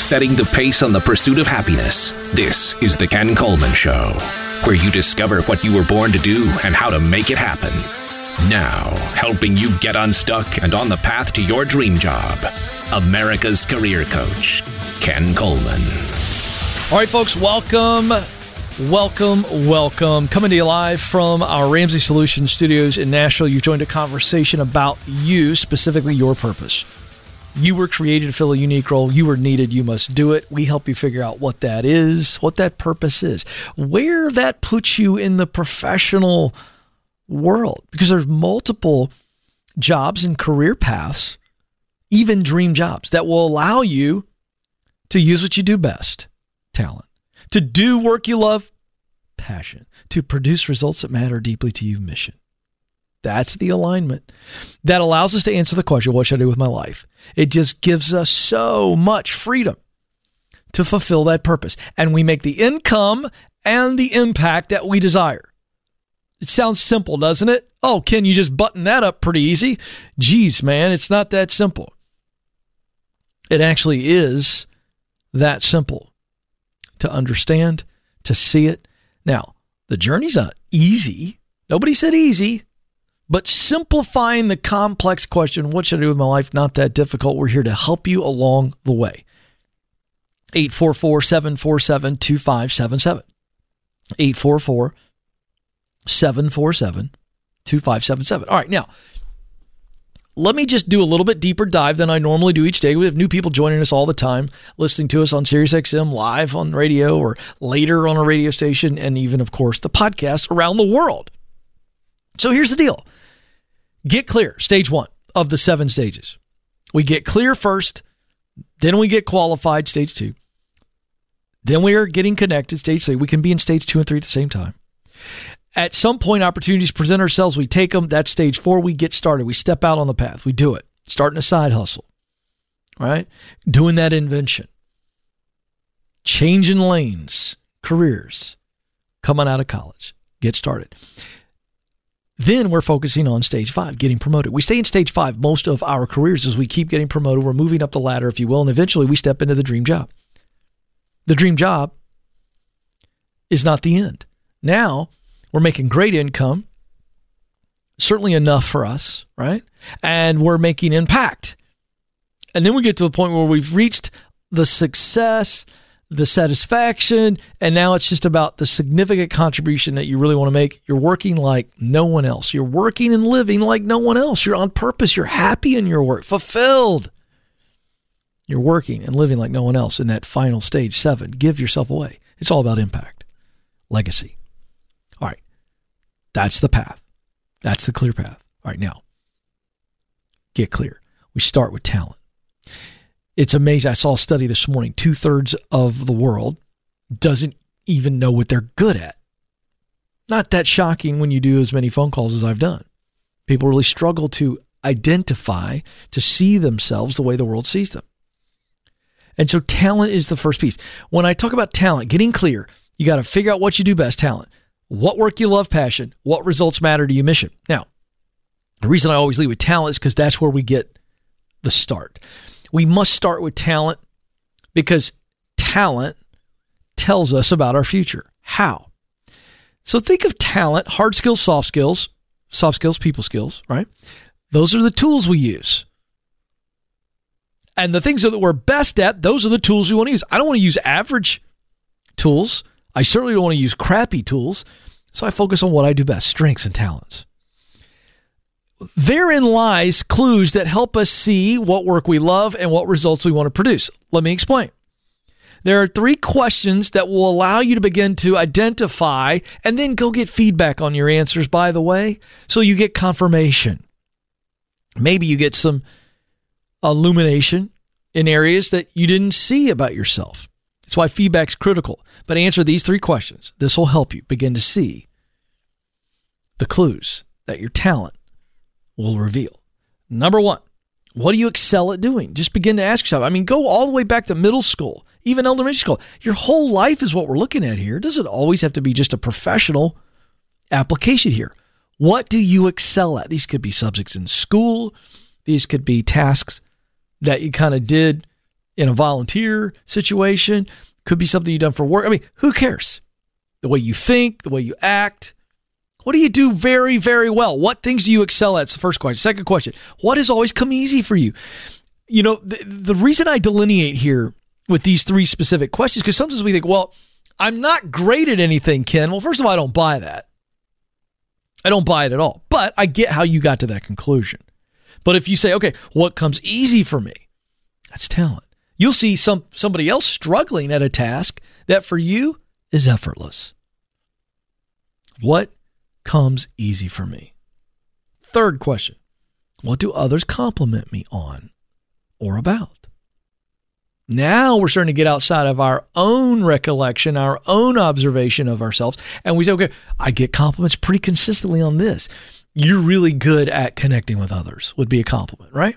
setting the pace on the pursuit of happiness. This is The Ken Coleman Show, where you discover what you were born to do and how to make it happen. Now, helping you get unstuck and on the path to your dream job, America's career coach, Ken Coleman. All right, folks, welcome. Coming to you live from our Ramsey Solutions studios in Nashville. You joined a conversation about you, specifically your purpose. You were created to fill a unique role. You were needed. You must do it. We help you figure out what that is, what that purpose is, where that puts you in the professional world, because there's multiple jobs and career paths, even dream jobs, that will allow you to use what you do best, talent, to do work you love, passion, to produce results that matter deeply to you, mission. That's the alignment that allows us to answer the question, what should I do with my life? It just gives us so much freedom to fulfill that purpose. And we make the income and the impact that we desire. It sounds simple, doesn't it? Oh, Ken, you just button that up pretty easy. Geez, man, it's not that simple. It actually is that simple to understand, to see it. Now, the journey's not easy. Nobody said easy, but simplifying the complex question, what should I do with my life? Not that difficult. We're here to help you along the way. 844-747-2577. 844-747-2577. All right, now, let me just do a little bit deeper dive than I normally do each day. We have new people joining us all the time, listening to us on SiriusXM, live on radio, or later on a radio station, and even, of course, the podcast around the world. So here's the deal. Get clear, stage 1 of the 7 stages. We get clear first, then we get qualified, stage 2. Then we are getting connected, stage 3. We can be in stage 2 and 3 at the same time. At some point, opportunities present ourselves. We take them. That's stage 4. We get started. We step out on the path. We do it. Starting a side hustle, right? Doing that invention. Changing lanes, careers, coming out of college. Get started. Then we're focusing on stage 5, getting promoted. We stay in stage 5 most of our careers as we keep getting promoted. We're moving up the ladder, if you will, and eventually we step into the dream job. The dream job is not the end. Now, we're making great income, certainly enough for us, right? And we're making impact. And then we get to the point where we've reached the success, the satisfaction, and now it's just about the significant contribution that you really want to make. You're working like no one else. You're working and living like no one else. You're on purpose. You're happy in your work, fulfilled. You're working and living like no one else in that final stage 7. Give yourself away. It's all about impact, legacy. All right. That's the path. That's the clear path. All right. Now, get clear. We start with talent. It's amazing. I saw a study this morning. 2/3 of the world doesn't even know what they're good at. Not that shocking when you do as many phone calls as I've done. People really struggle to identify, to see themselves the way the world sees them. And so talent is the first piece. When I talk about talent, getting clear, you got to figure out what you do best, talent. What work you love, passion. What results matter to you, mission. Now, the reason I always lead with talent is because that's where we get the start. We must start with talent because talent tells us about our future. How? So think of talent, hard skills, soft skills, people skills, right? Those are the tools we use. And the things that we're best at, those are the tools we want to use. I don't want to use average tools. I certainly don't want to use crappy tools. So I focus on what I do best, strengths and talents. Therein lies clues that help us see what work we love and what results we want to produce. Let me explain. There are 3 questions that will allow you to begin to identify and then go get feedback on your answers, by the way, so you get confirmation. Maybe you get some illumination in areas that you didn't see about yourself. That's why feedback's critical. But answer these 3 questions. This will help you begin to see the clues that your talent will reveal. Number 1, what do you excel at doing? Just begin to ask yourself. I mean, go all the way back to middle school, even elementary school. Your whole life is what we're looking at here. It doesn't always have to be just a professional application here. What do you excel at? These could be subjects in school. These could be tasks that you kind of did in a volunteer situation. Could be something you've done for work. I mean, who cares? The way you think, the way you act. What do you do very, very well? What things do you excel at? It's the first question. Second question, what has always come easy for you? You know, the reason I delineate here with these three specific questions, because sometimes we think, well, I'm not great at anything, Ken. Well, first of all, I don't buy that. I don't buy it at all. But I get how you got to that conclusion. But if you say, okay, what comes easy for me? That's talent. You'll see somebody else struggling at a task that for you is effortless. What comes easy for me? Third question, what do others compliment me on or about? Now we're starting to get outside of our own recollection, our own observation of ourselves. And we say, okay, I get compliments pretty consistently on this. You're really good at connecting with others would be a compliment, right?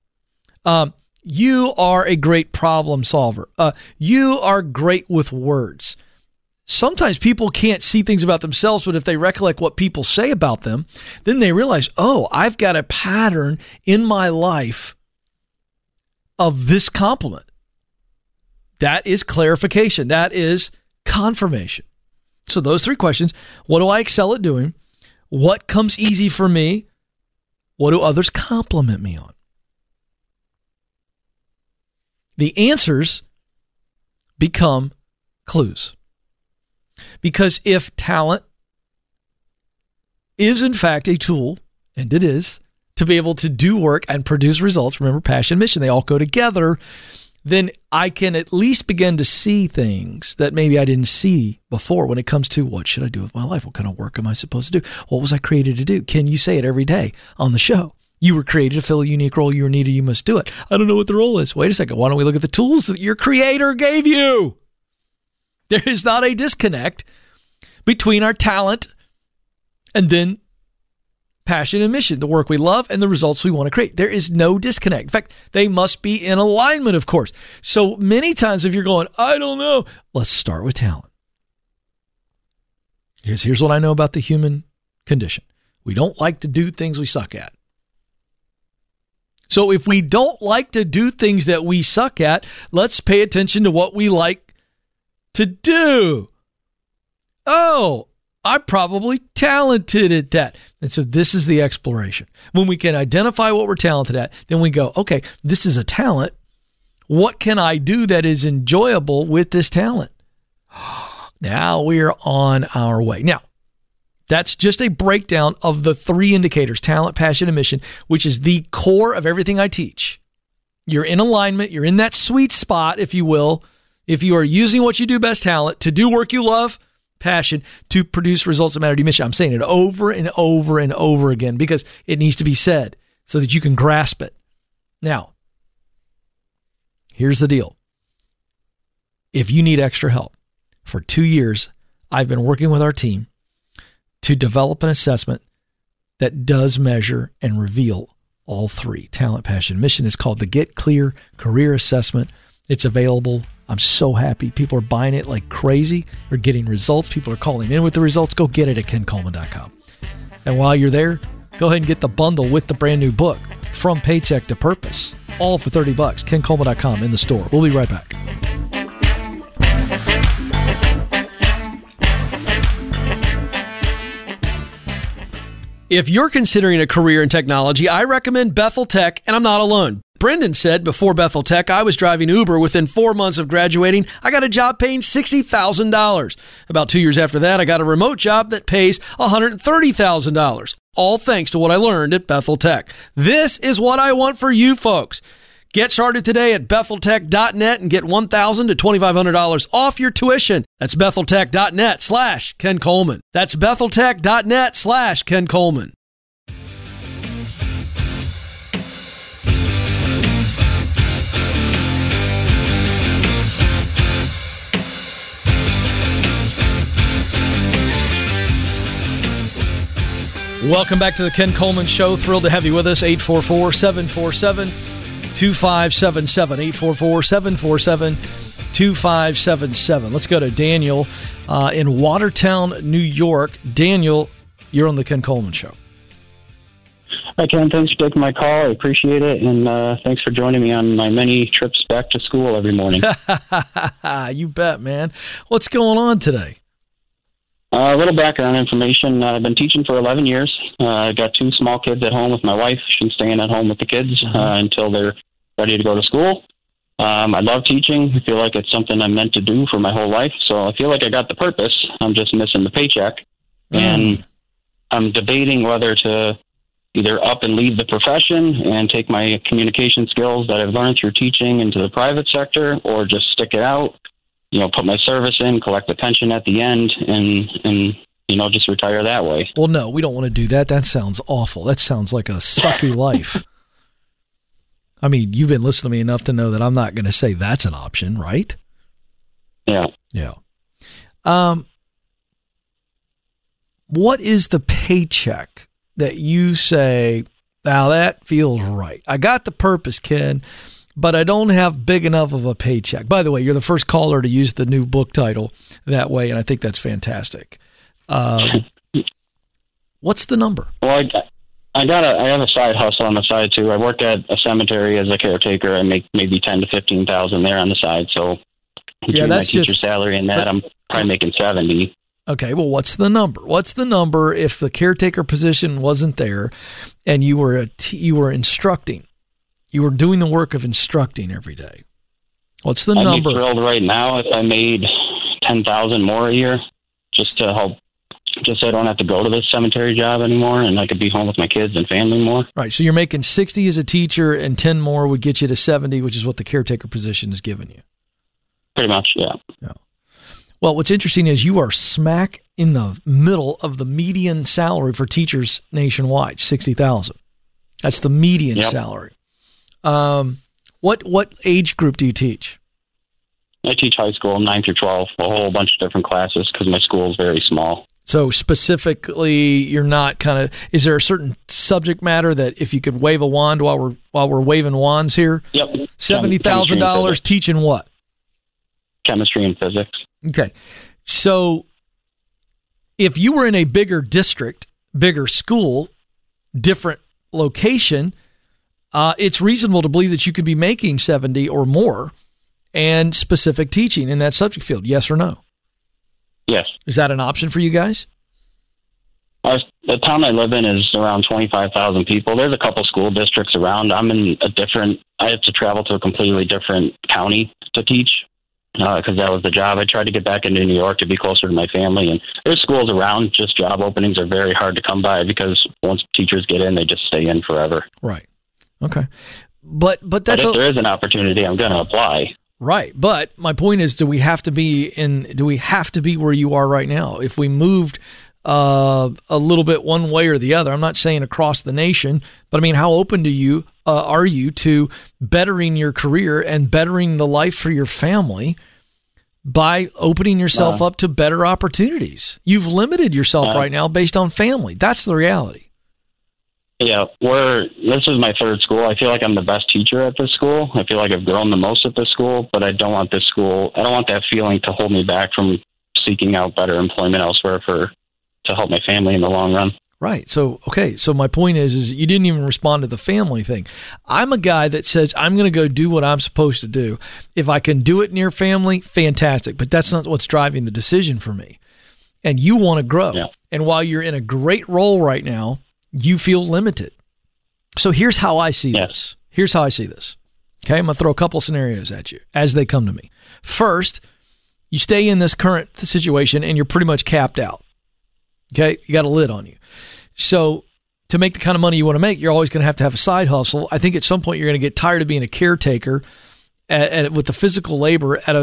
You are a great problem solver. You are great with words. Sometimes people can't see things about themselves, but if they recollect what people say about them, then they realize, oh, I've got a pattern in my life of this compliment. That is clarification. That is confirmation. So those three questions, what do I excel at doing? What comes easy for me? What do others compliment me on? The answers become clues. Because if talent is in fact a tool, and it is, to be able to do work and produce results, remember passion and mission, they all go together, then I can at least begin to see things that maybe I didn't see before when it comes to what should I do with my life? What kind of work am I supposed to do? What was I created to do? Can you say it every day on the show? You were created to fill a unique role. You were needed. You must do it. I don't know what the role is. Wait a second. Why don't we look at the tools that your creator gave you? There is not a disconnect between our talent and then passion and mission, the work we love and the results we want to create. There is no disconnect. In fact, they must be in alignment, of course. So many times if you're going, I don't know, let's start with talent. Here's what I know about the human condition. We don't like to do things we suck at. So if we don't like to do things that we suck at, let's pay attention to what we like to do. Oh, I'm probably talented at that. And so this is the exploration. When we can identify what we're talented at, then we go, okay, this is a talent. What can I do that is enjoyable with this talent? Now we're on our way. Now, that's just a breakdown of the three indicators, talent, passion, and mission, which is the core of everything I teach. You're in alignment. You're in that sweet spot, if you will. If you are using what you do best, talent, to do work you love, passion, to produce results that matter to your mission. I'm saying it over and over and over again because it needs to be said so that you can grasp it. Now, here's the deal. If you need extra help, for 2 years, I've been working with our team to develop an assessment that does measure and reveal all three, talent, passion, mission. It's called the Get Clear Career Assessment. It's available. I'm so happy. People are buying it like crazy. We're getting results. People are calling in with the results. Go get it at kencoleman.com. And while you're there, go ahead and get the bundle with the brand new book, From Paycheck to Purpose, all for $30. kencoleman.com in the store. We'll be right back. If you're considering a career in technology, I recommend Bethel Tech, and I'm not alone. Brendan said before Bethel Tech, I was driving Uber. Within 4 months of graduating, I got a job paying $60,000. About 2 years after that, I got a remote job that pays $130,000. All thanks to what I learned at Bethel Tech. This is what I want for you folks. Get started today at BethelTech.net and get $1,000 to $2,500 off your tuition. That's BethelTech.net/Ken Coleman. That's BethelTech.net/Ken Coleman. Welcome back to the Ken Coleman Show. Thrilled to have you with us. 844-747-2577. 844-747-2577. Let's go to Daniel in Watertown, New York. Daniel, you're on the Ken Coleman Show. Hi, Ken. Thanks for taking my call. I appreciate it. And thanks for joining me on my many trips back to school every morning. You bet, man. What's going on today? A little background information. I've been teaching for 11 years. I've got 2 small kids at home with my wife. She's staying at home with the kids until they're ready to go to school. I love teaching. I feel like it's something I'm meant to do for my whole life. So I feel like I got the purpose. I'm just missing the paycheck. And I'm debating whether to either up and leave the profession and take my communication skills that I've learned through teaching into the private sector, or just stick it out, put my service in, collect the pension at the end, and just retire that way. Well, no, we don't want to do that. That sounds awful. That sounds like a sucky life. I mean, you've been listening to me enough to know that I'm not going to say that's an option, right? Yeah. Yeah. What is the paycheck that you say, now that feels right? I got the purpose, Ken, but I don't have big enough of a paycheck. By the way, you're the first caller to use the new book title that way, and I think that's fantastic. What's the number? Well, I have a side hustle on the side too. I work at a cemetery as a caretaker. I make maybe $10,000 to $15,000 there on the side. So between my teacher salary and that, I'm probably making $70,000. Okay, well, what's the number? What's the number if the caretaker position wasn't there and you were instructing? You were doing the work of instructing every day. What's the number? I'd be thrilled right now if I made $10,000 more a year, just to help, just so I don't have to go to this cemetery job anymore, and I could be home with my kids and family more. Right. So you're making 60 as a teacher, and 10 more would get you to 70, which is what the caretaker position is giving you. Pretty much, yeah. Yeah. Well, what's interesting is you are smack in the middle of the median salary for teachers nationwide, $60,000. That's the median salary. What age group do you teach? I teach high school, 9 through 12, a whole bunch of different classes because my school is very small. So specifically, you're not is there a certain subject matter that if you could wave a wand while we're waving wands here? Yep. $70,000 teaching what? Chemistry and physics. Okay. So if you were in a bigger district, bigger school, different location, it's reasonable to believe that you could be making 70 or more and specific teaching in that subject field. Yes or no? Yes. Is that an option for you guys? The town I live in is around 25,000 people. There's a couple school districts around. I have to travel to a completely different county to teach. Because that was the job. I tried to get back into New York to be closer to my family, and there's schools around. Just job openings are very hard to come by because once teachers get in, they just stay in forever. Right. Okay. But that's if there is an opportunity, I'm going to apply. Right. But my point is, do we have to be where you are right now? If we moved a little bit one way or the other, I'm not saying across the nation, but I mean, how open are you to bettering your career and bettering the life for your family by opening yourself up to better opportunities? You've limited yourself right now based on family. That's the reality. Yeah, this is my third school. I feel like I'm the best teacher at this school. I feel like I've grown the most at this school, but I don't want that feeling to hold me back from seeking out better employment elsewhere to help my family in the long run. Right. So, okay. So my point is you didn't even respond to the family thing. I'm a guy that says I'm going to go do what I'm supposed to do. If I can do it near family, fantastic. But that's not what's driving the decision for me. And you want to grow. Yeah. And while you're in a great role right now, you feel limited. So here's how I see this. Here's how I see this. Okay. I'm going to throw a couple scenarios at you as they come to me. First, you stay in this current situation and you're pretty much capped out. Okay. You got a lid on you. So to make the kind of money you want to make, you're always going to have a side hustle. I think at some point you're going to get tired of being a caretaker with the physical labor at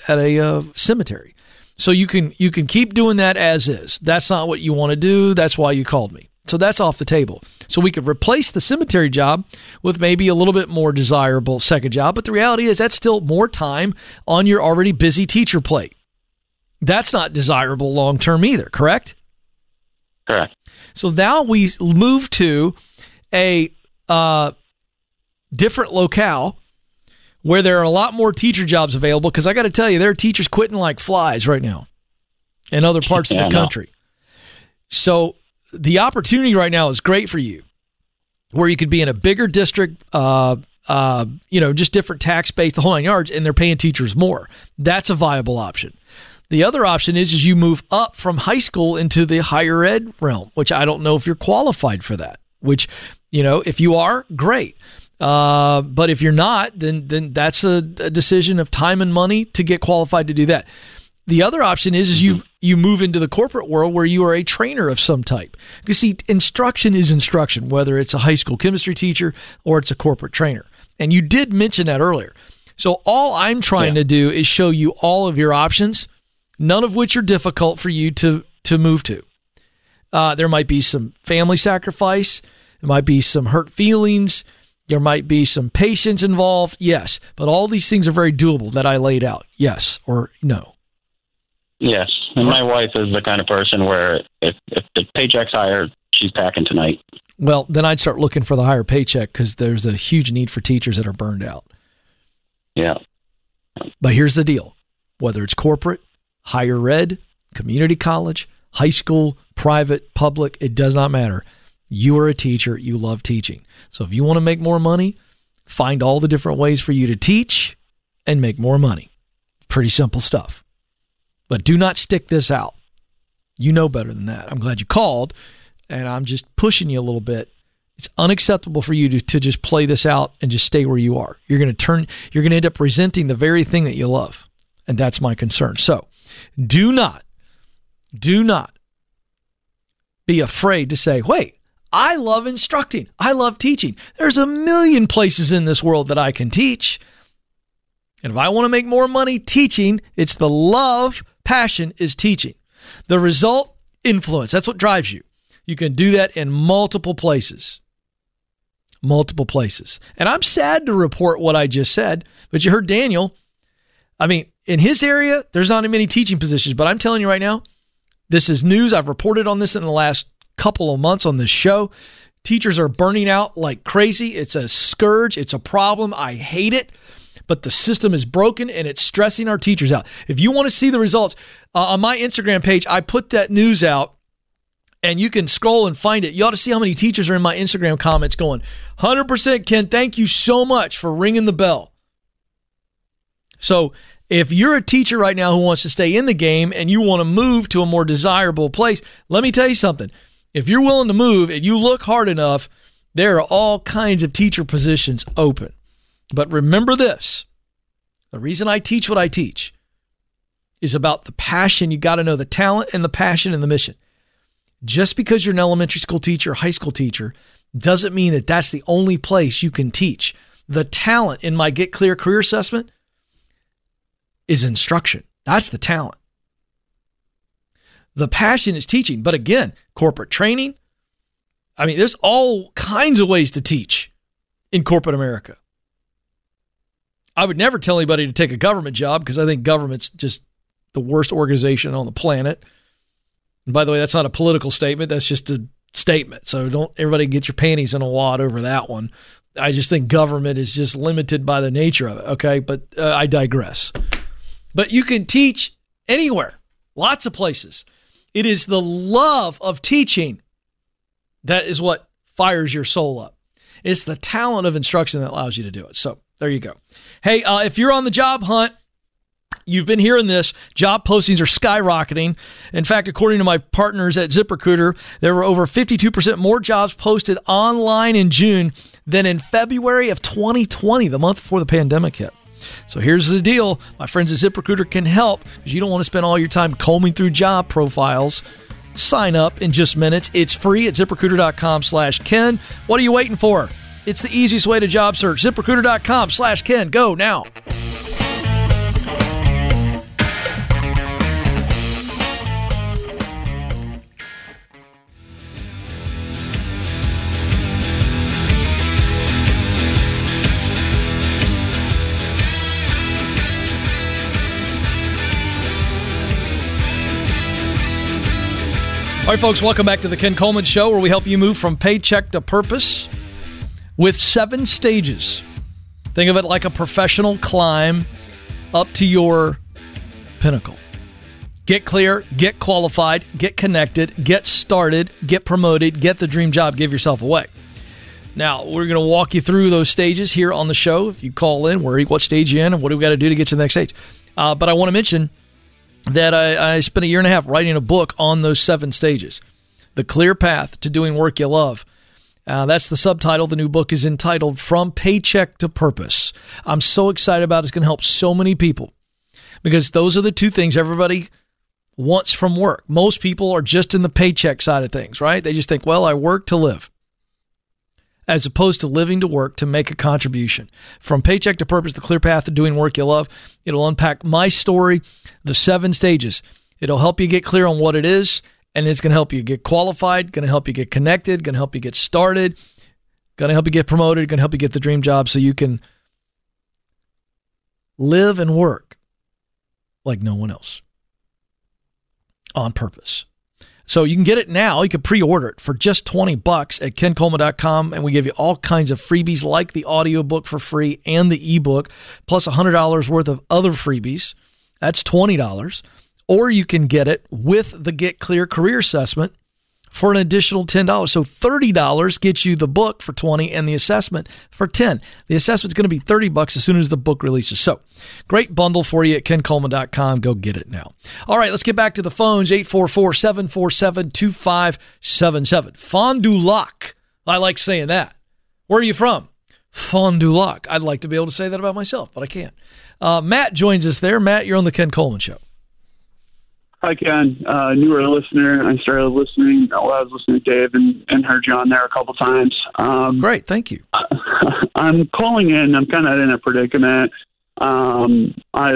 a cemetery. So you can keep doing that as is. That's not what you want to do. That's why you called me. So that's off the table. So we could replace the cemetery job with maybe a little bit more desirable second job. But the reality is that's still more time on your already busy teacher plate. That's not desirable long-term either, correct? Correct. So now we move to a different locale where there are a lot more teacher jobs available, because I got to tell you, there are teachers quitting like flies right now in other parts of the country. So the opportunity right now is great for you. where you could be in a bigger district, just different tax base, the whole 9 yards, and they're paying teachers more. That's a viable option. The other option is you move up from high school into the higher ed realm, which I don't know if you're qualified for that, which, if you are, great. But if you're not, then that's a decision of time and money to get qualified to do that. The other option is you move into the corporate world where you are a trainer of some type. You see, instruction is instruction, whether it's a high school chemistry teacher or it's a corporate trainer. And you did mention that earlier. So all I'm trying to do is show you all of your options, none of which are difficult for you to move to. There might be some family sacrifice. There might be some hurt feelings. There might be some patience involved. Yes. But all these things are very doable that I laid out. Yes or no. Yes. And my wife is the kind of person where if the paycheck's higher, she's packing tonight. Well, then I'd start looking for the higher paycheck because there's a huge need for teachers that are burned out. Yeah. But here's the deal. Whether it's corporate, higher ed, community college, high school, private, public, it does not matter. You are a teacher. You love teaching. So if you want to make more money, find all the different ways for you to teach and make more money. Pretty simple stuff. But do not stick this out. You know better than that. I'm glad you called, and I'm just pushing you a little bit. It's unacceptable for you to just play this out and just stay where you are. You're going to end up resenting the very thing that you love. And that's my concern. So do not be afraid to say, wait, I love instructing. I love teaching. There's a million places in this world that I can teach. And if I want to make more money teaching, it's the love, passion is teaching. The result, influence. That's what drives you. You can do that in multiple places. Multiple places. And I'm sad to report what I just said, but you heard Daniel. I mean, in his area, there's not many teaching positions, but I'm telling you right now, this is news. I've reported on this in the last couple of months on this show. Teachers are burning out like crazy. It's a scourge. It's a problem. I hate it. But the system is broken and it's stressing our teachers out. If you want to see the results, on my Instagram page, I put that news out and you can scroll and find it. You ought to see how many teachers are in my Instagram comments going, 100% Ken, thank you so much for ringing the bell. So if you're a teacher right now who wants to stay in the game and you want to move to a more desirable place, let me tell you something. If you're willing to move and you look hard enough, there are all kinds of teacher positions open. But remember this, the reason I teach what I teach is about the passion. You got to know the talent and the passion and the mission. Just because you're an elementary school teacher, high school teacher, doesn't mean that that's the only place you can teach. The talent in my Get Clear career assessment is instruction. That's the talent. The passion is teaching. But again, corporate training. I mean, there's all kinds of ways to teach in corporate America. I would never tell anybody to take a government job because I think government's just the worst organization on the planet. And by the way, that's not a political statement. That's just a statement. So don't everybody get your panties in a wad over that one. I just think government is just limited by the nature of it. Okay. But I digress. But you can teach anywhere, lots of places. It is the love of teaching that is what fires your soul up. It's the talent of instruction that allows you to do it. So there you go. Hey, if you're on the job hunt, you've been hearing this. Job postings are skyrocketing. In fact, according to my partners at ZipRecruiter, there were over 52% more jobs posted online in June than in February of 2020, the month before the pandemic hit. So here's the deal. My friends at ZipRecruiter can help because you don't want to spend all your time combing through job profiles. Sign up in just minutes. It's free at ZipRecruiter.com/Ken. What are you waiting for? It's the easiest way to job search. ZipRecruiter.com/Ken. Go now. All right, folks, welcome back to the Ken Coleman Show, where we help you move from paycheck to purpose with 7 stages. Think of it like a professional climb up to your pinnacle. Get clear, get qualified, get connected, get started, get promoted, get the dream job, give yourself away. Now, we're going to walk you through those stages here on the show. If you call in, what stage you're in and what do we got to do to get to the next stage. But I want to mention that I spent a year and a half writing a book on those 7 stages. The Clear Path to Doing Work You Love. That's the subtitle. The new book is entitled From Paycheck to Purpose. I'm so excited about it. It's going to help so many people because those are the 2 things everybody wants from work. Most people are just in the paycheck side of things, right? They just think, well, I work to live, as opposed to living to work to make a contribution. From Paycheck to Purpose, The Clear Path to Doing Work You Love. It'll unpack my story, the 7 stages. It'll help you get clear on what it is, and it's going to help you get qualified, going to help you get connected, going to help you get started, going to help you get promoted, going to help you get the dream job so you can live and work like no one else on purpose. So you can get it now. You can pre-order it for just $20 at kencoleman.com, and we give you all kinds of freebies like the audiobook for free and the ebook, plus $100 worth of other freebies. That's $20. Or you can get it with the Get Clear Career Assessment for an additional $10. So $30 gets you the book for $20 and the assessment for $10. The assessment's going to be $30 as soon as the book releases. So great bundle for you at kencoleman.com. Go get it now. All right, let's get back to the phones. 844-747-2577. Fond du lac. I like saying that. Where are you from? Fond du lac. I'd like to be able to say that about myself, but I can't. Matt joins us there. Matt, you're on the Ken Coleman Show. Hi, Ken. Newer listener. I started listening while I was listening to Dave and heard you on there a couple times. Great. Thank you. I'm calling in. I'm kind of in a predicament. I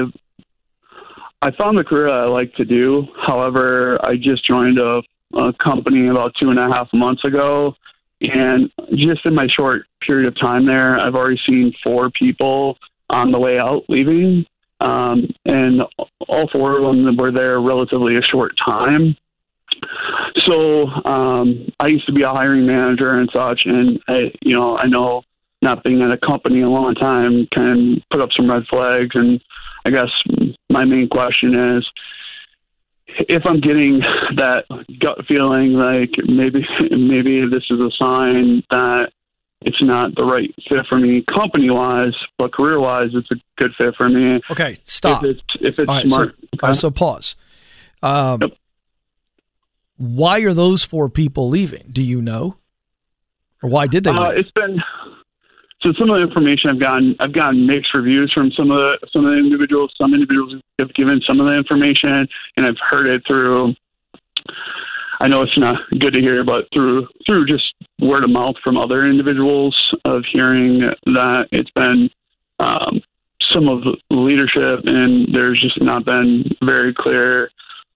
found the career I like to do. However, I just joined a company about 2.5 months ago. And just in my short period of time there, I've already seen 4 people on the way out leaving. And all 4 of them were there relatively a short time. So I used to be a hiring manager and such, and I know not being at a company a long time can put up some red flags. And I guess my main question is, if I'm getting that gut feeling like maybe this is a sign that it's not the right fit for me company-wise, but career-wise, it's a good fit for me. Okay, stop. If it's all right, smart. So pause. Yep. Why are those 4 people leaving? Do you know? Or why did they leave? It's been so some of the information I've gotten mixed reviews from some of the individuals. Some individuals have given some of the information, and I've heard it through. I know it's not good to hear, but through just word of mouth from other individuals of hearing that it's been some of the leadership, and there's just not been very clear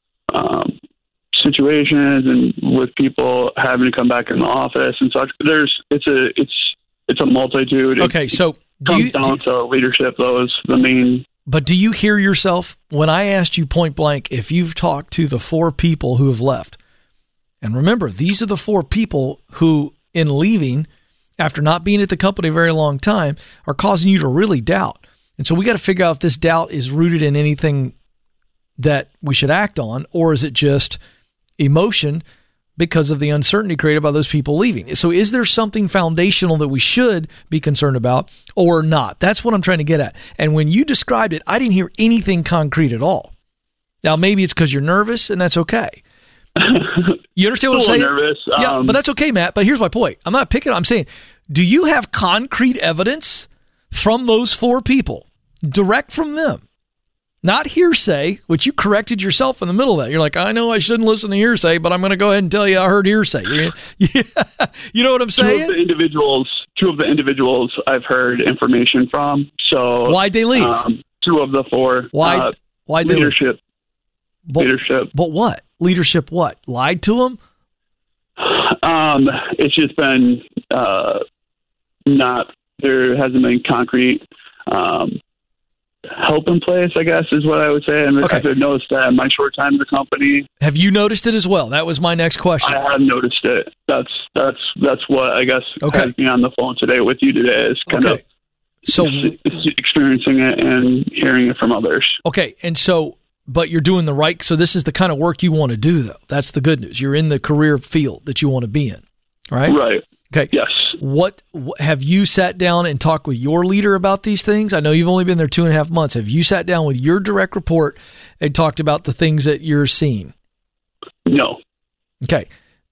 situations, and with people having to come back in the office and such. It's a multitude. Okay, so it comes down to leadership, though, is the main. But do you hear yourself when I asked you point blank if you've talked to the 4 people who have left? And remember, these are the 4 people who, in leaving, after not being at the company a very long time, are causing you to really doubt. And so we got to figure out if this doubt is rooted in anything that we should act on, or is it just emotion because of the uncertainty created by those people leaving? So is there something foundational that we should be concerned about or not? That's what I'm trying to get at. And when you described it, I didn't hear anything concrete at all. Now, maybe it's because you're nervous, and that's okay. You understand what I'm saying? Nervous. Yeah, but that's okay, Matt. But here's my point. I'm not picking. I'm saying, do you have concrete evidence from those 4 people, direct from them, not hearsay, which you corrected yourself in the middle of that? You're like, I know I shouldn't listen to hearsay, but I'm going to go ahead and tell you I heard hearsay. Yeah. You know what I'm saying? 2 of the individuals I've heard information from. So why'd they leave? 2 of the 4. Why'd they leadership? Leave? Leadership. But what? Leadership what? Lied to them? It's just been there hasn't been concrete help in place, I guess, is what I would say. And okay. I've noticed that in my short time in the company. Have you noticed it as well? That was my next question. I have noticed it. That's what I guess has me on the phone today with you today, is kind of experiencing it and hearing it from others. Okay, and so, but you're doing the right, so this is the kind of work you want to do, though. That's the good news. You're in the career field that you want to be in, right? Right. Okay. Yes. What have you sat down and talked with your leader about these things? I know you've only been there 2.5 months. Have you sat down with your direct report and talked about the things that you're seeing? No. Okay.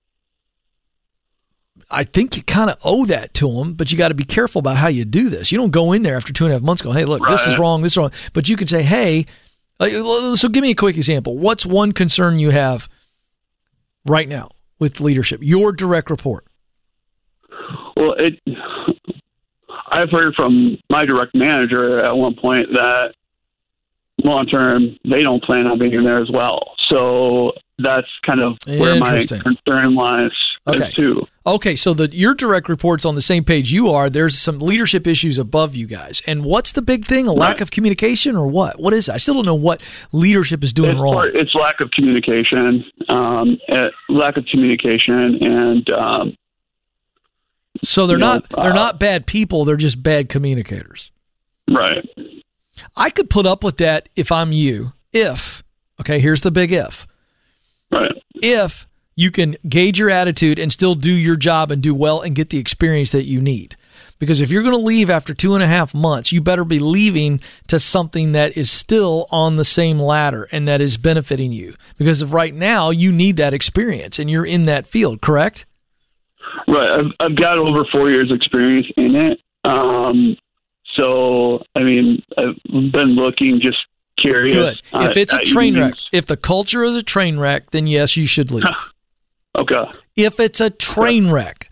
I think you kind of owe that to them, but you got to be careful about how you do this. You don't go in there after 2.5 months going, hey, look, this is wrong, this is wrong. But you can say, hey, so give me a quick example. What's one concern you have right now with leadership? Your direct report. Well, I've heard from my direct manager at one point that long term they don't plan on being there as well. So that's kind of where my concern lies too. Okay, so your direct report's on the same page you are. There's some leadership issues above you guys. And what's the big thing? A lack of communication or what? What is it? I still don't know what leadership is doing wrong. It's lack of communication. And so they're not bad people, they're just bad communicators. Right. I could put up with that if I'm you. Here's the big if. Right. If you can gauge your attitude and still do your job and do well and get the experience that you need. Because if you're going to leave after 2.5 months, you better be leaving to something that is still on the same ladder and that is benefiting you. Because of right now, you need that experience and you're in that field, correct? Right. I've got over 4 years experience in it. So, I mean, I've been looking, just curious. Good. If it's a train wreck, if the culture is a train wreck, then yes, you should leave. Okay. If it's a train wreck,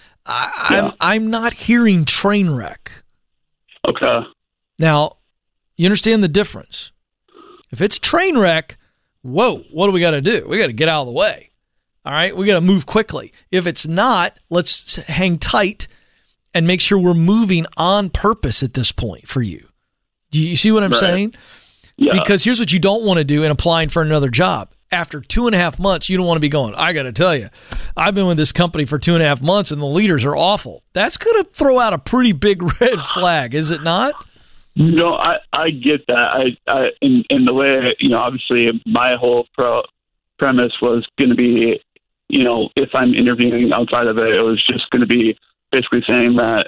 I'm not hearing train wreck. Okay. Now, you understand the difference. If it's a train wreck, whoa, what do we got to do? We got to get out of the way. All right? We got to move quickly. If it's not, let's hang tight and make sure we're moving on purpose at this point for you. Do you see what I'm saying? Yeah. Because here's what you don't want to do in applying for another job. After 2.5 months, you don't want to be going, I got to tell you, I've been with this company for 2.5 months and the leaders are awful. That's going to throw out a pretty big red flag, is it not? No, I get that. I in the way, obviously my whole premise was going to be, if I'm interviewing outside of it, it was just going to be basically saying that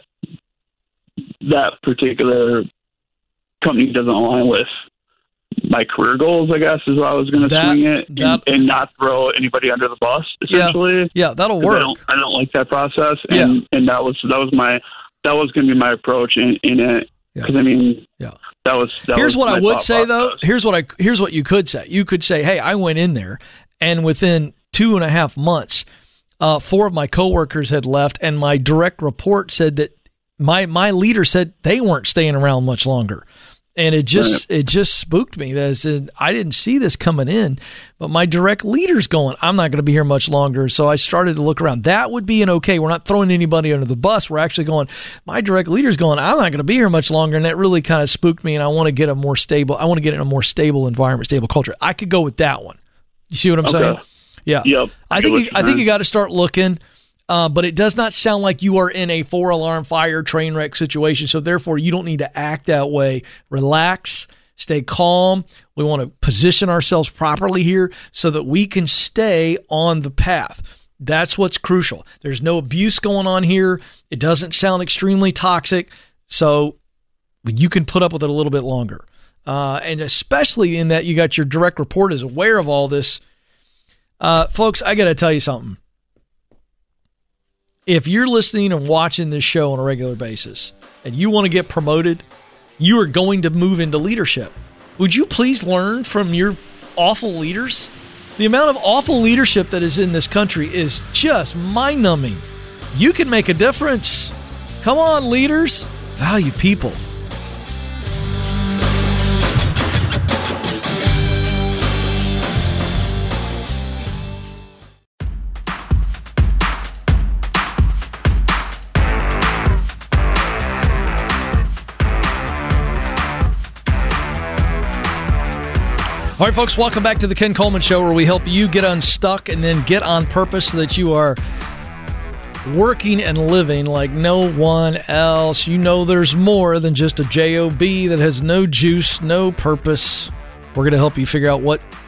particular company doesn't align with my career goals, I guess, is how I was going to swing it, and not throw anybody under the bus, essentially. Yeah, that'll work. I don't like that process, and that was going to be my approach in it. Because Here's what I would say though. Here's what you could say. You could say, hey, I went in there, and within 2.5 months, 4 of my coworkers had left, and my direct report said that my leader said they weren't staying around much longer. And it just spooked me. I didn't see this coming in, but my direct leader's going, I'm not going to be here much longer. So I started to look around. That would be an okay. We're not throwing anybody under the bus. We're actually going, my direct leader's going, I'm not going to be here much longer. And that really kind of spooked me. And I want to get in a more stable environment, stable culture. I could go with that one. You see what I'm saying? Yeah. Yep. I think you got to start looking. But it does not sound like you are in a 4-alarm fire train wreck situation. So therefore, you don't need to act that way. Relax, stay calm. We want to position ourselves properly here so that we can stay on the path. That's what's crucial. There's no abuse going on here. It doesn't sound extremely toxic. So you can put up with it a little bit longer. And especially in that you got your direct report is aware of all this. Folks, I got to tell you something. If you're listening and watching this show on a regular basis and you want to get promoted, you are going to move into leadership. Would you please learn from your awful leaders? The amount of awful leadership that is in this country is just mind-numbing. You can make a difference. Come on, leaders. Value people. All right, folks, welcome back to the Ken Coleman Show, where we help you get unstuck and then get on purpose so that you are working and living like no one else. You know there's more than just a job that has no juice, no purpose. We're going to help you figure out what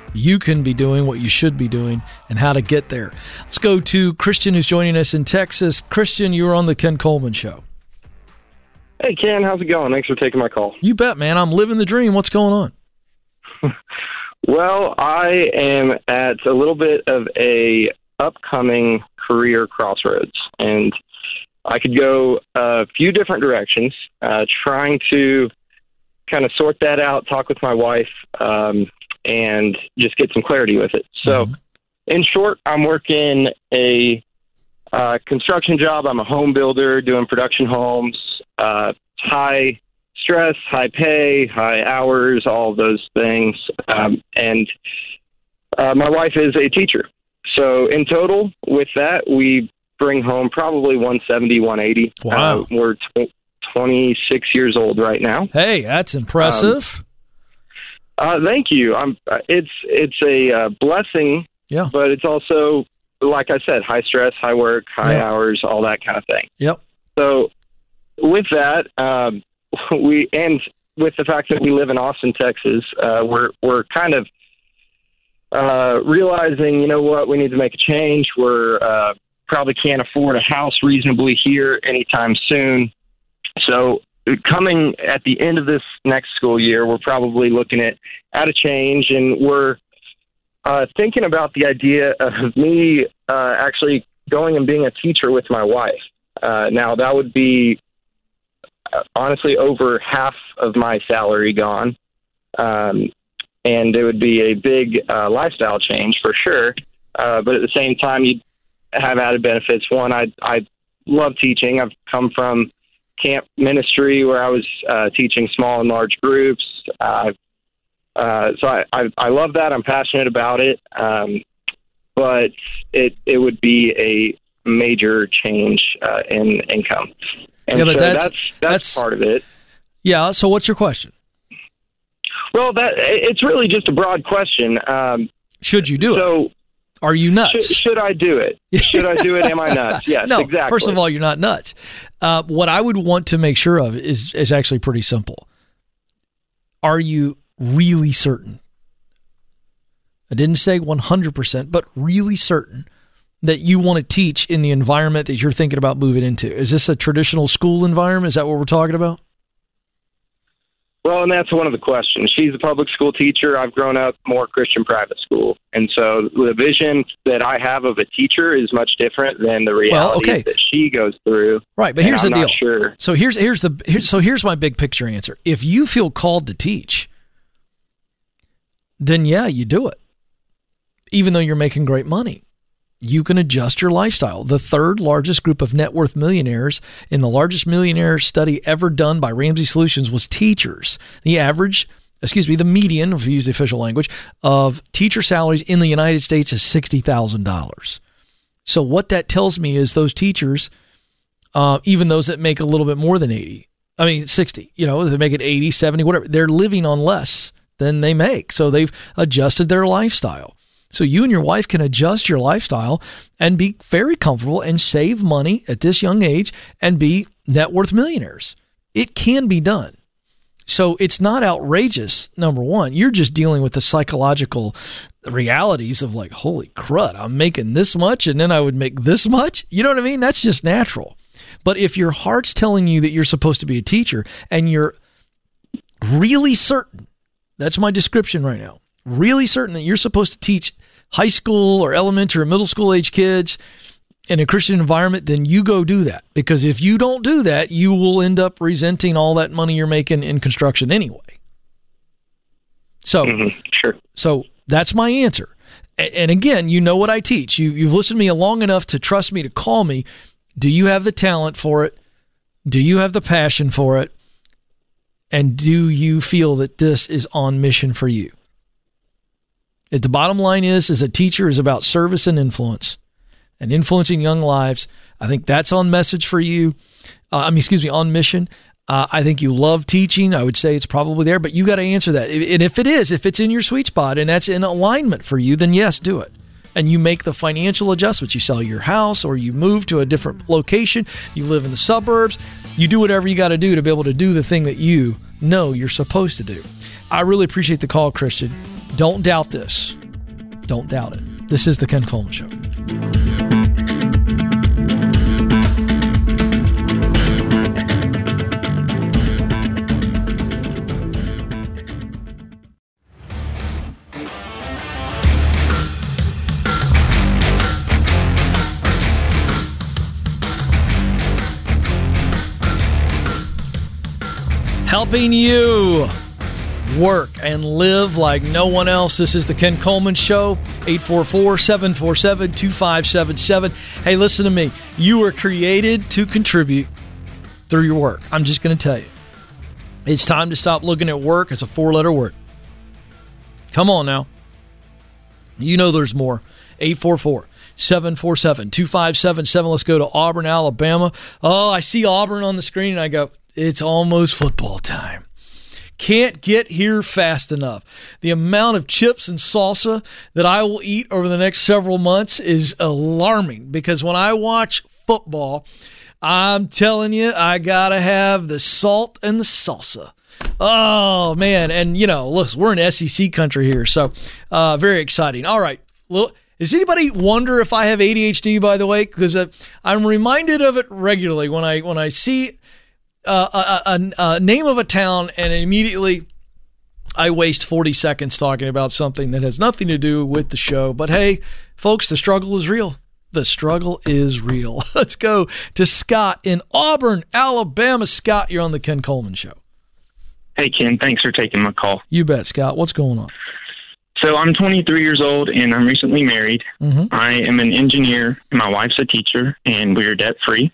you can be doing what you should be doing and how to get there. Let's go to Christian, who's joining us in Texas. Christian, you're on the Ken Coleman Show. Hey, Ken, how's it going? Thanks for taking my call. You bet, man. I'm living the dream. What's going on? Well, I am at a little bit of a upcoming career crossroads, and I could go a few different directions, trying to kind of sort that out, talk with my wife, and just get some clarity with it. So, in short, I'm working a construction job. I'm a home builder doing production homes, high stress, high pay, high hours, all of those things. And my wife is a teacher. So in total with that, we bring home probably 170, 180. Wow. We're 26 years old right now. Hey, that's impressive. Thank you. It's a blessing, yeah, but it's also, like I said, high stress, high work, high hours, all that kind of thing. Yep. So with that, and with the fact that we live in Austin, Texas, we're kind of realizing, you know what, we need to make a change. We're probably can't afford a house reasonably here anytime soon. So coming at the end of this next school year, we're probably looking at a change, and we're thinking about the idea of me actually going and being a teacher with my wife. Now, that would be honestly over half of my salary gone, and it would be a big lifestyle change for sure. But at the same time, you'd have added benefits. One, I love teaching. I've come from camp ministry where I was teaching small and large groups. So I love that. I'm passionate about it. But it would be a major change in income. And but so that's part of it. Yeah. So what's your question? Well, it's really just a broad question. Should you do it? So are you nuts? Should I do it? Should I do it? Am I nuts? Yes, no, exactly. First of all, you're not nuts. What I would want to make sure of is actually pretty simple. Are you really certain? I didn't say 100%, but really certain that you want to teach in the environment that you're thinking about moving into? Is this a traditional school environment? Is that what we're talking about? Well, and that's one of the questions. She's a public school teacher. I've grown up more Christian private school. And so the vision that I have of a teacher is much different than the reality that she goes through. Right, but here's the deal. Sure. So here's my big picture answer. If you feel called to teach, then yeah, you do it. Even though you're making great money. You can adjust your lifestyle. The third largest group of net worth millionaires in the largest millionaire study ever done by Ramsey Solutions was teachers. The median, if you use the official language, of teacher salaries in the United States is $60,000. So what that tells me is those teachers, even those that make a little bit more than 60, they make it 80, 70, whatever, they're living on less than they make. So they've adjusted their lifestyle. So you and your wife can adjust your lifestyle and be very comfortable and save money at this young age and be net worth millionaires. It can be done. So it's not outrageous, number one. You're just dealing with the psychological realities of like, holy crud, I'm making this much and then I would make this much. You know what I mean? That's just natural. But if your heart's telling you that you're supposed to be a teacher and you're really certain, that's my description right now, really certain that you're supposed to teach high school or elementary or middle school age kids in a Christian environment, then you go do that. Because if you don't do that, you will end up resenting all that money you're making in construction anyway. So, Sure. So that's my answer. And again, you know what I teach. You've listened to me long enough to trust me to call me. Do you have the talent for it? Do you have the passion for it? And do you feel that this is on mission for you? If the bottom line is a teacher is about service and influence and influencing young lives. I think that's on message for you. On mission. I think you love teaching. I would say it's probably there, but you got to answer that. And if it's in your sweet spot and that's in alignment for you, then yes, do it. And you make the financial adjustments. You sell your house or you move to a different location. You live in the suburbs. You do whatever you got to do to be able to do the thing that you know you're supposed to do. I really appreciate the call, Christian. Don't doubt this. Don't doubt it. This is the Ken Coleman Show. Helping you work and live like no one else. This is the Ken Coleman Show, 844-747-2577. Hey, listen to me. You were created to contribute through your work. I'm just going to tell you. It's time to stop looking at work as a four-letter word. Come on now. You know there's more. 844-747-2577. Let's go to Auburn, Alabama. Oh, I see Auburn on the screen, and I go, it's almost football time. Can't get here fast enough. The amount of chips and salsa that I will eat over the next several months is alarming, because when I watch football, I'm telling you, I got to have the salt and the salsa. Oh, man. And, listen, we're in SEC country here, so very exciting. All right. Does anybody wonder if I have ADHD, by the way? Because I'm reminded of it regularly when I see a name of a town, and immediately I waste 40 seconds talking about something that has nothing to do with the show. But hey, folks, the struggle is real. The struggle is real. Let's go to Scott in Auburn, Alabama. Scott, you're on the Ken Coleman Show. Hey, Ken. Thanks for taking my call. You bet, Scott. What's going on? So I'm 23 years old, and I'm recently married. Mm-hmm. I am an engineer, and my wife's a teacher, and we are debt-free.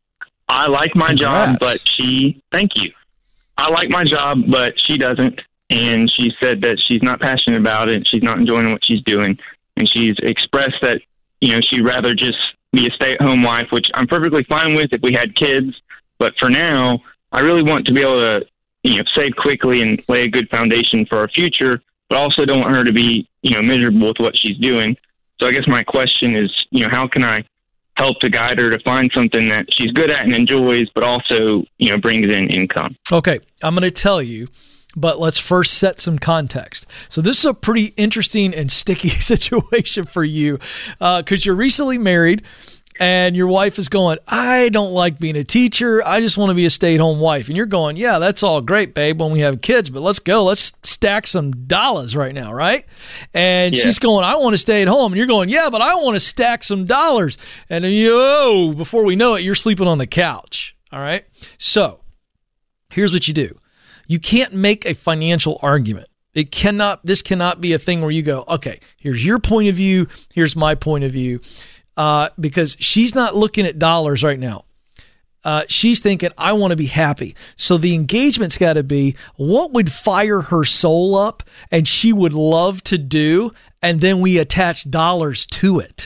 I like my job, but thank you. I like my job, but she doesn't. And she said that she's not passionate about it. She's not enjoying what she's doing. And she's expressed that, she'd rather just be a stay-at-home wife, which I'm perfectly fine with if we had kids. But for now, I really want to be able to, save quickly and lay a good foundation for our future, but also don't want her to be, miserable with what she's doing. So I guess my question is, how can I help to guide her to find something that she's good at and enjoys, but also, brings in income? Okay, I'm going to tell you, but let's first set some context. So this is a pretty interesting and sticky situation for you, because you're recently married, and your wife is going, I don't like being a teacher. I just want to be a stay-at-home wife. And you're going, yeah, that's all great, babe, when we have kids, but let's go. Let's stack some dollars right now, right? And she's going, I want to stay at home. And you're going, yeah, but I want to stack some dollars. And before we know it, you're sleeping on the couch, all right? So here's what you do. You can't make a financial argument. This cannot be a thing where you go, okay, here's your point of view, here's my point of view. Because she's not looking at dollars right now. She's thinking, I want to be happy. So the engagement's got to be, what would fire her soul up and she would love to do, and then we attach dollars to it.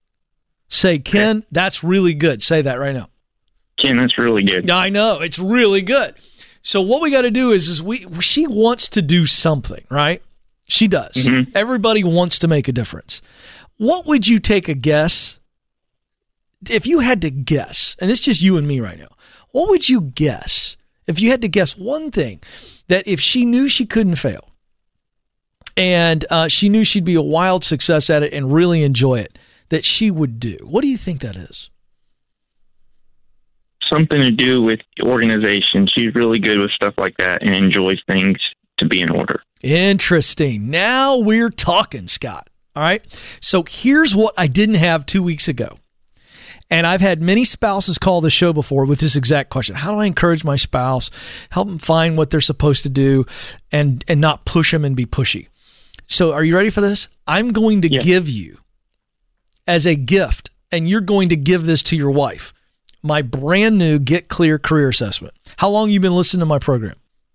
Say, Ken, that's really good. Say that right now. Ken, that's really good. I know, it's really good. So what we got to do is she wants to do something, right? She does. Mm-hmm. Everybody wants to make a difference. What would you take a guess? If you had to guess, and it's just you and me right now, what would you guess if you had to guess one thing that if she knew she couldn't fail and she knew she'd be a wild success at it and really enjoy it, that she would do? What do you think that is? Something to do with organization. She's really good with stuff like that and enjoys things to be in order. Interesting. Now we're talking, Scott. All right. So here's what I didn't have 2 weeks ago. And I've had many spouses call the show before with this exact question. How do I encourage my spouse, help them find what they're supposed to do and not push them and be pushy? So are you ready for this? I'm going to give you as a gift, and you're going to give this to your wife, my brand new Get Clear Career Assessment. How long have you been listening to my program?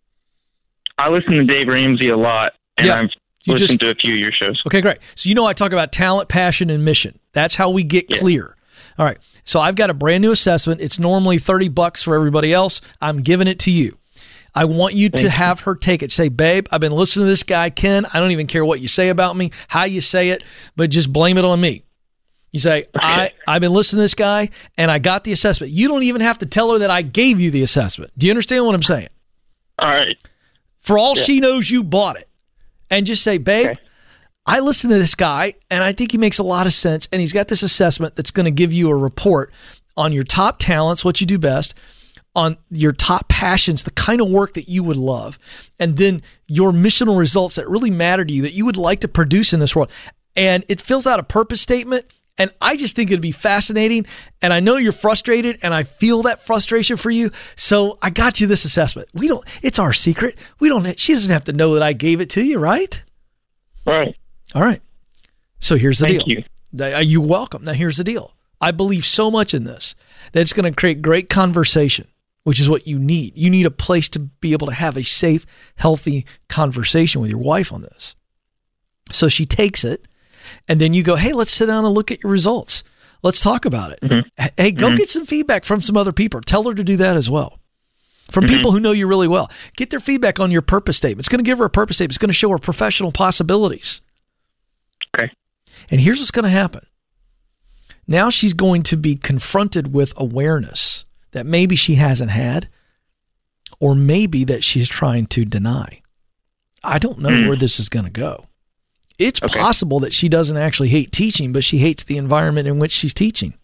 I listen to Dave Ramsey a lot, and I've listened to a few of your shows. Okay, great. So I talk about talent, passion, and mission. That's how we get clear. All right. So I've got a brand new assessment. It's normally $30 for everybody else. I'm giving it to you. I want you to have her take it. Say, babe, I've been listening to this guy, Ken. I don't even care what you say about me, how you say it, but just blame it on me. You say, I've been listening to this guy, and I got the assessment. You don't even have to tell her that I gave you the assessment. Do you understand what I'm saying? All right. For all she knows, you bought it. and just say, babe, okay, I listen to this guy and I think he makes a lot of sense. And he's got this assessment that's going to give you a report on your top talents, what you do best, on your top passions, the kind of work that you would love, and then your missional results that really matter to you, that you would like to produce in this world. And it fills out a purpose statement. And I just think it'd be fascinating. And I know you're frustrated and I feel that frustration for you. So I got you this assessment. It's our secret. She doesn't have to know that I gave it to you, right? Right. All right. So here's the deal. Thank you. You're welcome. Now here's the deal. I believe so much in this that it's going to create great conversation, which is what you need. You need a place to be able to have a safe, healthy conversation with your wife on this. So she takes it, and then you go, hey, let's sit down and look at your results. Let's talk about it. Mm-hmm. Hey, go get some feedback from some other people. Tell her to do that as well. From people who know you really well. Get their feedback on your purpose statement. It's going to give her a purpose statement. It's going to show her professional possibilities. Okay. And here's what's going to happen. Now she's going to be confronted with awareness that maybe she hasn't had, or maybe that she's trying to deny. I don't know where this is going to go. It's possible that she doesn't actually hate teaching, but she hates the environment in which she's teaching.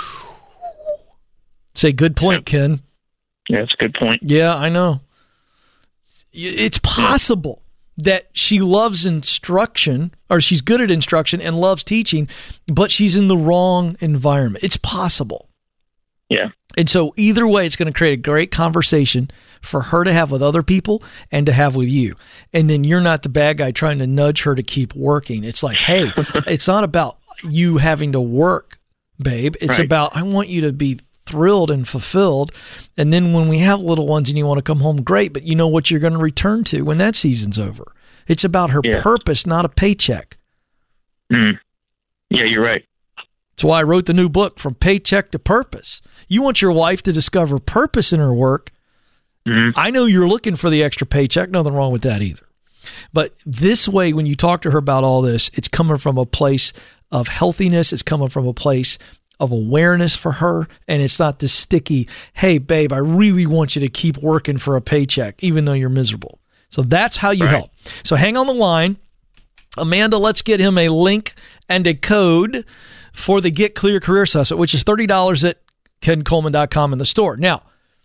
Say, good point, Ken. Yeah, it's a good point. Yeah, I know. It's possible that she loves instruction, or she's good at instruction and loves teaching, but she's in the wrong environment. It's possible. Yeah. And so either way, it's going to create a great conversation for her to have with other people and to have with you. And then you're not the bad guy trying to nudge her to keep working. It's like, hey, it's not about you having to work, babe. It's about, I want you to be thrilled and fulfilled. And then when we have little ones and you want to come home, great, but you know what you're going to return to when that season's over. It's about her purpose, not a paycheck. Mm. Yeah, you're right. That's why I wrote the new book, From Paycheck to Purpose. You want your wife to discover purpose in her work. Mm-hmm. I know you're looking for the extra paycheck. Nothing wrong with that either. But this way, when you talk to her about all this, it's coming from a place of healthiness. It's coming from a place of awareness for her. And it's not this sticky, hey, babe, I really want you to keep working for a paycheck, even though you're miserable. So that's how you help. So hang on the line. Amanda, let's get him a link and a code for the Get Clear Career Assessment, which is $30 at kencoleman.com in the store. Now,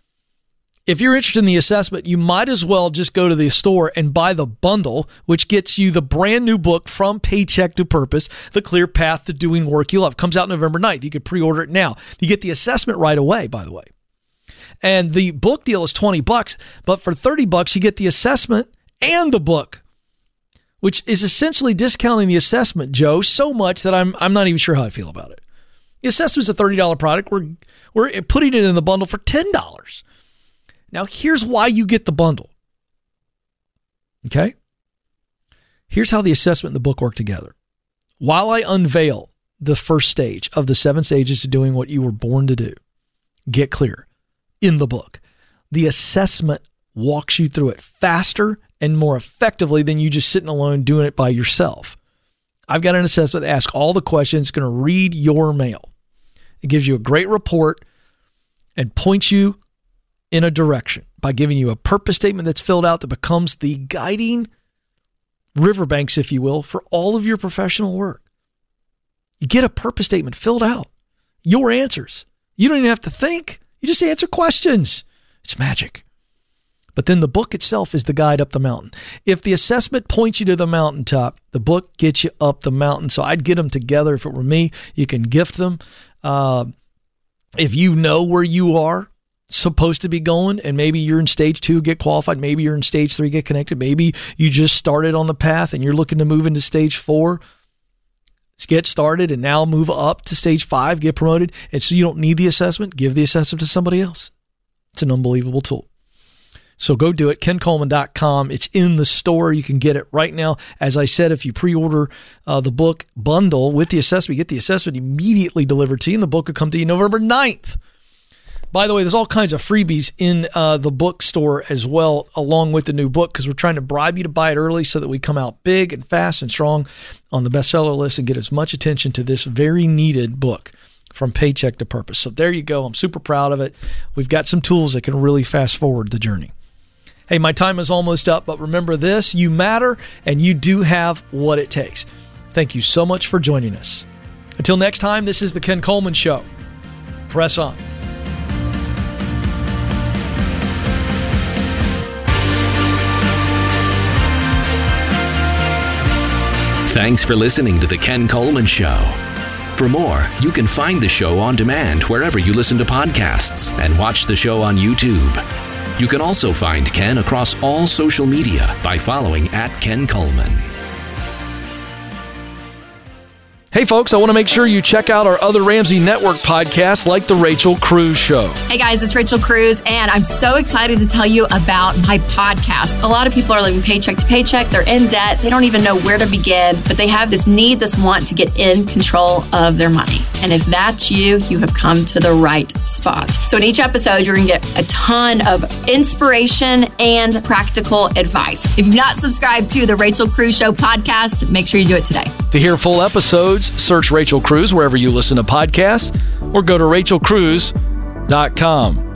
if you're interested in the assessment, you might as well just go to the store and buy the bundle, which gets you the brand new book, From Paycheck to Purpose, The Clear Path to Doing Work You Love. It comes out November 9th. You could pre-order it now. You get the assessment right away, by the way. And the book deal is $20, but for $30, you get the assessment and the book, which is essentially discounting the assessment, Joe, so much that I'm not even sure how I feel about it. The assessment's a $30 product. We're putting it in the bundle for $10. Now, here's why you get the bundle. Okay? Here's how the assessment and the book work together. While I unveil the first stage of the 7 stages to doing what you were born to do, Get Clear, in the book, the assessment walks you through it faster and more effectively than you just sitting alone doing it by yourself. I've got an assessment that asks all the questions. It's going to read your mail. It gives you a great report and points you in a direction by giving you a purpose statement that's filled out that becomes the guiding riverbanks, if you will, for all of your professional work. You get a purpose statement filled out. Your answers. You don't even have to think. You just answer questions. It's magic. But then the book itself is the guide up the mountain. If the assessment points you to the mountaintop, the book gets you up the mountain. So I'd get them together. If it were me, you can gift them. If you know where you are supposed to be going, and maybe you're in stage 2, get qualified. Maybe you're in stage 3, get connected. Maybe you just started on the path and you're looking to move into stage 4. Get started and now move up to stage 5, get promoted. And so you don't need the assessment. Give the assessment to somebody else. It's an unbelievable tool. So go do it, kencoleman.com. It's in the store. You can get it right now. As I said, if you pre-order the book bundle with the assessment, you get the assessment immediately delivered to you, and the book will come to you November 9th. By the way, there's all kinds of freebies in the bookstore as well, along with the new book, because we're trying to bribe you to buy it early so that we come out big and fast and strong on the bestseller list and get as much attention to this very needed book, From Paycheck to Purpose. So there you go. I'm super proud of it. We've got some tools that can really fast forward the journey. Hey, my time is almost up, but remember this, you matter and you do have what it takes. Thank you so much for joining us. Until next time, this is The Ken Coleman Show. Press on. Thanks for listening to The Ken Coleman Show. For more, you can find the show on demand wherever you listen to podcasts and watch the show on YouTube. You can also find Ken across all social media by following @Ken Coleman. Hey folks, I want to make sure you check out our other Ramsey Network podcasts like The Rachel Cruz Show. Hey guys, it's Rachel Cruz, and I'm so excited to tell you about my podcast. A lot of people are living paycheck to paycheck. They're in debt. They don't even know where to begin, but they have this need, this want to get in control of their money. And if that's you, you have come to the right spot. So in each episode, you're going to get a ton of inspiration and practical advice. If you've not subscribed to the Rachel Cruz Show podcast, make sure you do it today. To hear full episodes, search Rachel Cruz wherever you listen to podcasts or go to rachelcruz.com.